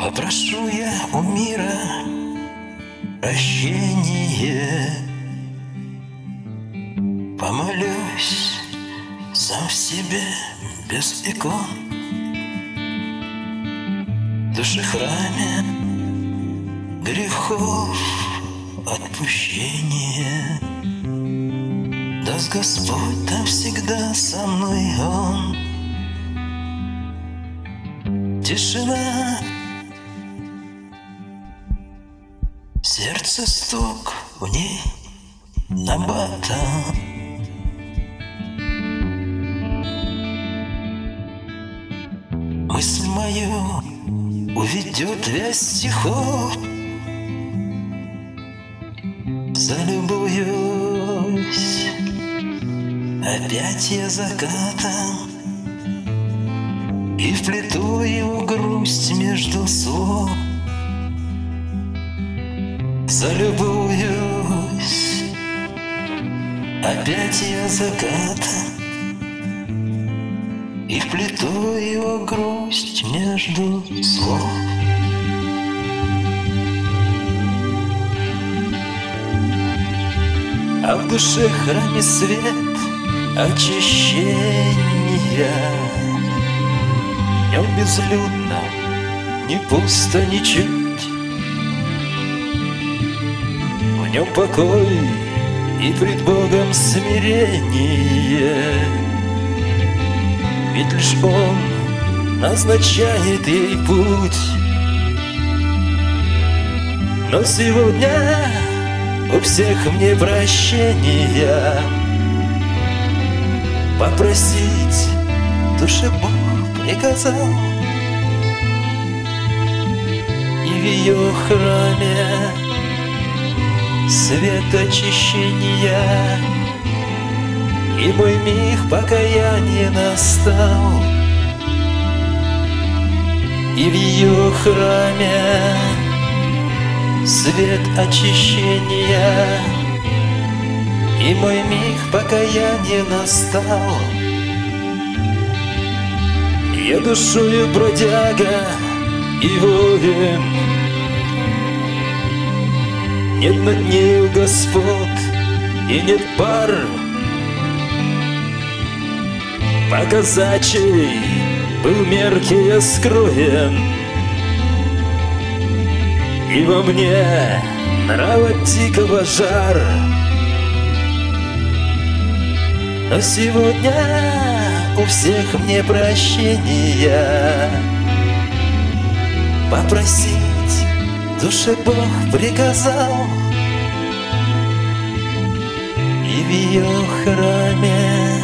Попрошу я у мира прощение, помолюсь сам в себе без икон, в душе храме грехов отпущение. Даст Господь, там всегда со мной Он. Тишина, сердце стук в ней набатом. Мысль мою уведет вязь стихов. Залюбуюсь опять я закатом и вплету его грусть между слов. Залюбуюсь опять я закатом и вплету его грусть между слов. А в душе храме свет очищения. В нем безлюдно, не пусто ничуть. В нем покой и пред Богом смирение. Ведь лишь Он назначает ей путь. Но сегодня у всех мне прощения попросить душе Бог приказал. И в ее храме свет очищения, и мой миг покаяния настал. И в ее храме свет очищения, и мой миг покаяния настал. Я душою бродяга и воин, нет над нею господ и нет пар. По казачьей был меркий я скроен, и во мне нрава дикого жар. Но сегодня у всех мне прощения попросить душе Бог приказал. И в ее храме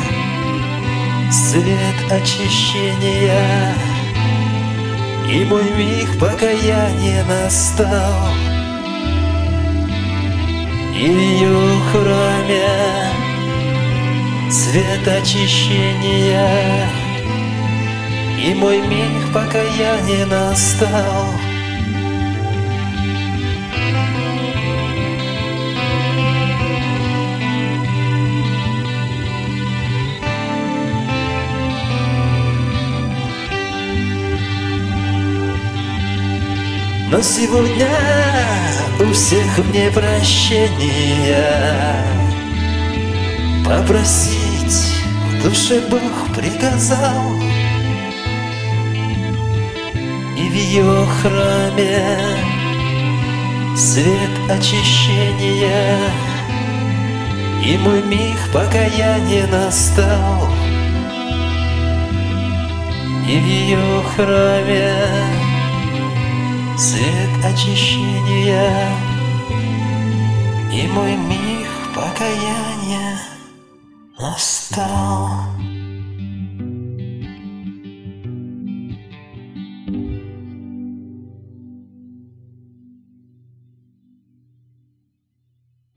свет очищения, и мой миг покаяния настал. И в ее храме свет очищения, и мой миг покаяния настал. Но сегодня у всех мне прощения попросить в душе Бог приказал. И в ее храме свет очищения, и мой миг покаяния настал. И в ее храме свет очищения, и мой миг покаяния настал.